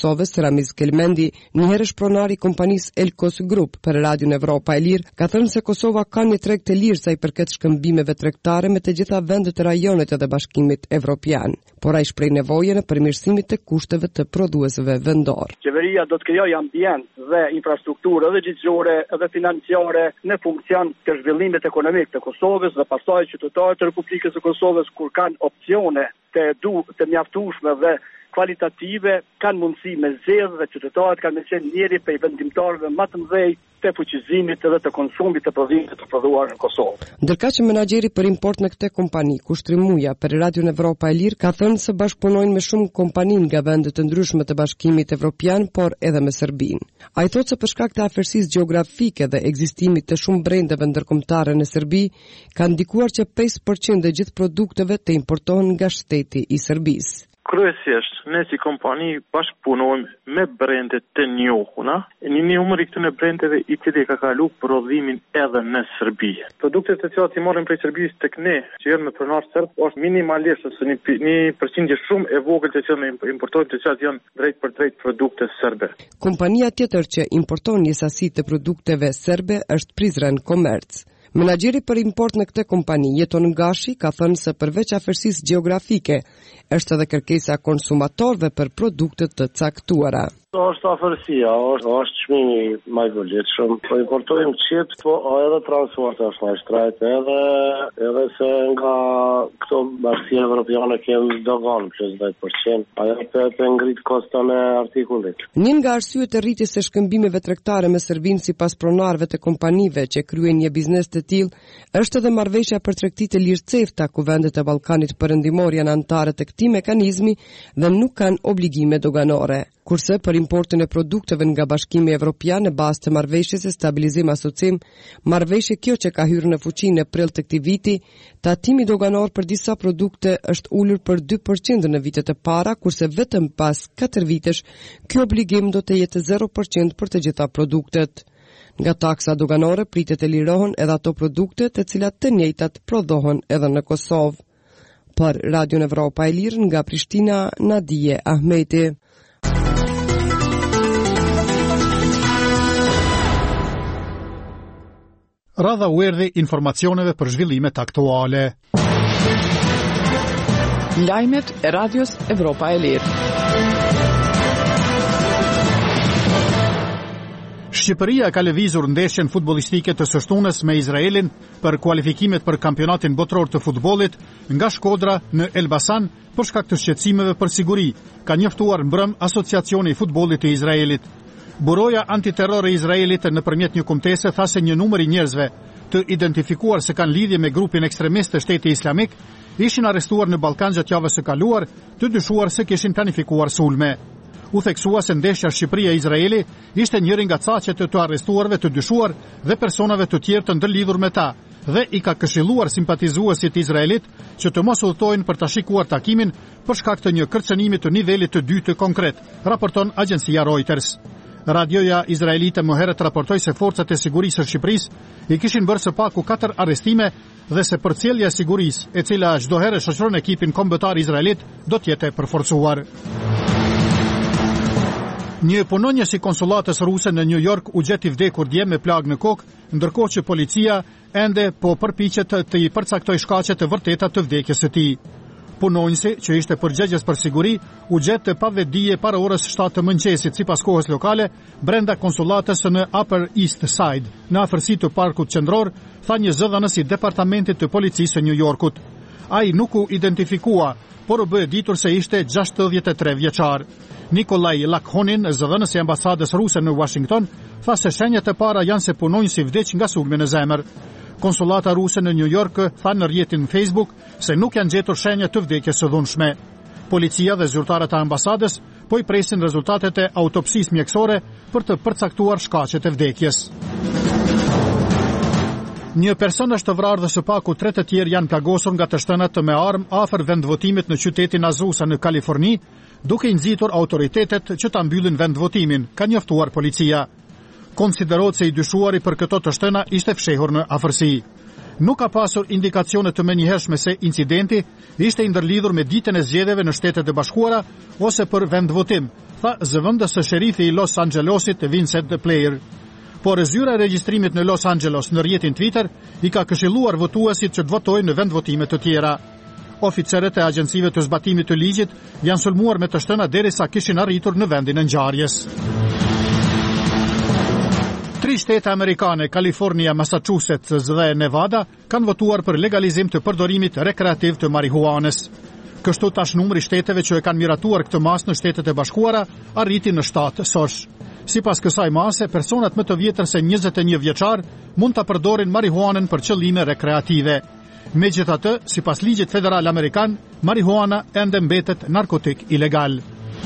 Kosovës, Ramiz Kelmendi, njëherësh pronar i kompanisë Elkos Group për Radion Evropa e Lirë, ka thënë se Kosova ka një treg të lirë sa i përket shkëmbimeve tregtare me të gjitha vendet e rajonet edhe Bashkimit Evropian, por ai shpreh nevojën e përmirësimit të kushteve të prodhuesve vendor. Qeveria do të krijojë ambient dhe infrastrukturë edhe gjithësore edhe financiare në funksion të zhvillimit ekonomik të Kosovës dhe pastaj qytetarët e Republikës së Kosovës kur kanë opsione të mjaftueshme dhe kvalitative kanë mundësi me zgjedhë dhe qytetarët kanë me qenë njëri prej vendimtarëve më të mëdhej të fuqizimit edhe të konsumit të prodhimeve të prodhuara në Kosovë. Ndërkaq që menaxheri për import në këtë kompani, Kushtri Muja për Radion Evropa e Lirë, ka thënë se bashkëpunojnë me shumë kompani nga vende të ndryshme të Bashkimit Evropian, por edhe me Serbinë. Ai thotë se për shkak të afërsisë gjeografike dhe ekzistimit të shumë brendeve ndërkombëtare në Serbi, ka ndikuar që 5% e gjithë produkteve të importohen nga shteti i Serbisë. Kryesisht, ne si kompani bashkëpunojmë me brende të njohura, një numër i këtyre brendeve i cili ka kalu prodhimin edhe në Serbi. Produktet të cilat i marrin prej Serbisë tek ne, që janë me pronar serb, është minimalisht ose një përqindje shumë e vogël të cilat importojnë, të cilat janë drejt për drejt produkte serbe. Kompania tjetër që importon një sasi të produkteve serbe është Prizren Komerc. Menaxheri për import në këtë kompani, Jeton Gashi, ka thënë se përveç afërsisë gjeografike, është edhe kërkesa e konsumatorëve për produkte të caktuara. Është afërsia, është çmimi më i vogël. Po importojmë çip, po edhe transporti është më i shtrejtë, edhe se nga këto bashkia evropiane kemi dogan plus 10%. Ajo të ngrit koston e artikullit. Një nga arsyet e rritjes së shkëmbimeve tregtare me Serbinë sipas pronarëve të kompanive që kryejnë një biznes të tillë, është edhe marrëveshja për tregtitë e lirë CEFTA, ku vendet e Ballkanit Perëndimor janë anëtare të këtij mekanizmi dhe nuk kanë obligime doganore. Kurse për importin e produkteve nga Bashkimi Evropian në bazë të marrëveshjes së stabilizim asocim, marrëveshje kjo që ka hyrë në fuqi në prill të këtij viti, tatimi doganor për disa produkte është ulur për 2% në vitet e para, kurse vetëm pas 4 vitesh ky obligim do të jetë 0% për të gjitha produktet. Nga taksa doganore pritet të lirohen edhe ato produkte të cilat të njëjtat prodhohen edhe në Kosovë. Për Radion Evropa e Lirë nga Prishtina, Nadije Ahmeti. Radha u erdhi informacioneve për zhvillimet aktuale. Lajmet e Radios Evropa e Lirë. Shqipëria ka lëvizur ndeshjen futbollistike të së shtunës me Izraelin për kualifikimet për kampionatin botror të futbollit nga Shkodra në Elbasan për shkak të shqetësimeve për siguri, ka njoftuar mbrëm Asociacioni i Futbollit të Izraelit. Buroja antiterror e Izraelit nëpërmjet një kumtese tha se një numër i njerëzve të identifikuar se kanë lidhje me grupin ekstremist të Shteti Islamik ishin arrestuar në Ballkan gjatë javës së kaluar, të dyshuar se kishin planifikuar sulme. U theksua se ndeshja Shqipëria-Izraeli ishte njëri nga caqet të arrestuarve të dyshuar dhe personave të tjerë të ndërlidhur me ta, dhe i ka këshilluar simpatizuesit izraelit që të mos udhtojnë për ta shikuar takimin për shkak të një kërcënimi të nivelit të dytë konkret, raporton agjencia Reuters. Radioja izraelite më herët raportoi se forcat e sigurisë së Shqipërisë i kishin bërë së paku 4 arrestime dhe se përcjellja e sigurisë, e cila çdo herë shoqëron ekipin kombëtar izraelit, do të jetë përforcuar. Një punonjës i konsulatës ruse në New York u gjet i vdekur dje me plagë në kokë, ndërkohë që policia ende po përpiqet të i përcaktojë shkaqet e vërteta të vdekjes së tij. Punonjësi, që ishte përgjegjës për siguri, u gjet të pavetdije para orës 7 të mëngjesit sipas kohës lokale brenda konsulatës në Upper East Side, në afërsi të parkut qendror, tha një zëdhënës i departamentit të policisë së New Yorkut. Ai nuk u identifikua, por u bë ditur se ishte 63 vjeçar. Nikolaj Lakhonin, zëdhënës i ambasadës ruse në Washington, tha se shenjat e para janë se punonjësi vdeq nga sulmi në zemër. Konsulata ruse në New York tha në rrjetin Facebook se nuk janë gjetur shenja të vdekjes së dhunshme. Policia dhe zyrtarët e ambasadës po i presin rezultatet e autopsisë mjekësore për të përcaktuar shkaqet e vdekjes. Një person është vrarë dhe së paku 3 të tjerë janë plagosur nga të shtënat me armë afër vendvotimit në qytetin Azusa në Kaliforni, duke i nxitur autoritetet që ta mbyllin vendvotimin, ka njoftuar policia. Konsiderohet se i dyshuari për këto të shtëna ishte fshehur në afërsi. Nuk ka pasur indikacione të menjëhershme se incidenti ishte i ndërlidhur me ditën e zgjedhjeve në Shtetet e Bashkuara ose për vendvotim, tha zëvendës së sherifi i Los Angelesit Vincent Player. Por zyra e regjistrimit në Los Angeles në rrjetin Twitter i ka këshilluar votuesit që të votojnë në vendvotime të tjera. Oficerët e agjencive të zbatimit të ligjit janë sulmuar me të shtëna derisa kishin arritur në vendin e ngjarjes. 3 shtete amerikane, Kalifornia, Massachusetts dhe Nevada, kanë votuar për legalizim të përdorimit rekreativ të marihuanës. Kështu tash numri shteteve që e kanë miratuar këtë masë në Shtetet e Bashkuara arriti në 7 sosh. Sipas kësaj mase, personat më të vjetër se 21 vjeçar mund ta përdorin marihuanën për qëllime rekreative. Megjithatë, sipas ligjit federal amerikan, marihuana ende mbetet narkotik ilegal.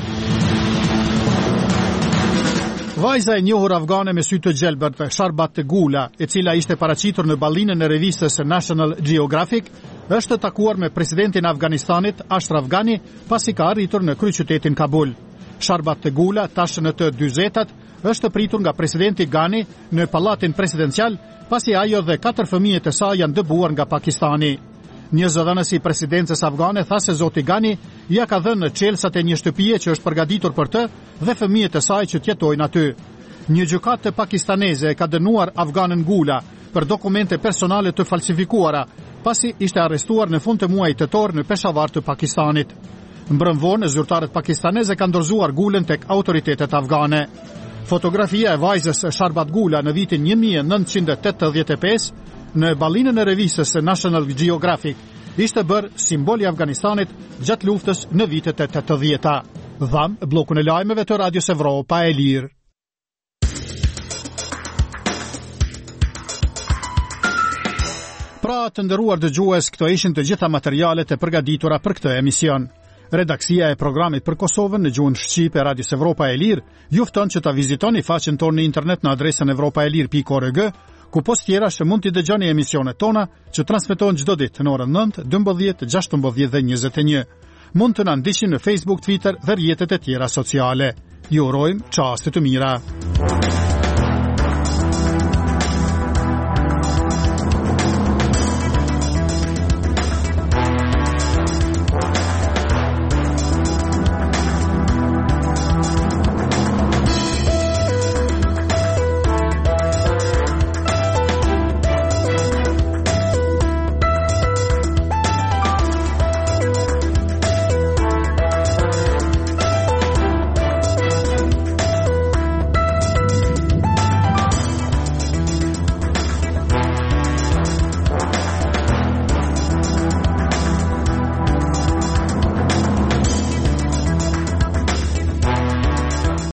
Vajza e njohur afgane me sy të gjelbërt, Sharbat Gula, e cila ishte paraqitur në ballinën e revistës National Geographic, është takuar me presidentin e Afganistanit, Ashraf Ghani, pasi ka arritur në kryeqytetin Kabul. Sharbat Gula, tash në të 40-tat, është pritur nga presidenti Ghani në pallatin presidencial, pasi ajo dhe 4 fëmijët e saj janë dëbuar nga Pakistani. Një zëdhënës i presidencës afgane tha se zoti Ghani ja ka dhënë në çelësat e një shtëpie që është përgatitur për të dhe fëmijët e saj që t'jetojnë aty. Një gjykatë pakistaneze ka dënuar afganën Gula për dokumente personale të falsifikuara, pasi ishte arrestuar në fund të muajit tetor në Peshawar të Pakistanit. Mbrëmvonë, zyrtarët pakistaneze kanë dorëzuar Gulën tek autoritetet afgane. Fotografia e vajzës Sharbat Gula në vitin 1985 në ballinën e revistës National Geographic ishte bërë simbol i Afganistanit gjatë luftës në vitet e 80-ta. Dham bllokun e lajmeve të Radios Evropa e Lirë. Pra, të nderuar dëgjues, këto ishin të gjitha materialet e përgatitura për këtë emision. Redaksia e programit për Kosovën në gjuhën shqipe e Radios Evropa e Lirë ju fton që ta vizitoni faqen tonë në internet në adresën evropaelir.org, ku post tjera që mund t'i dëgjoni emisionet tona që transmetohen çdo ditë në orën 9, 12, 16 dhe 21. Mund të na ndiqni në Facebook, Twitter dhe rrjetet e tjera sociale. Ju urojmë çaste të mira.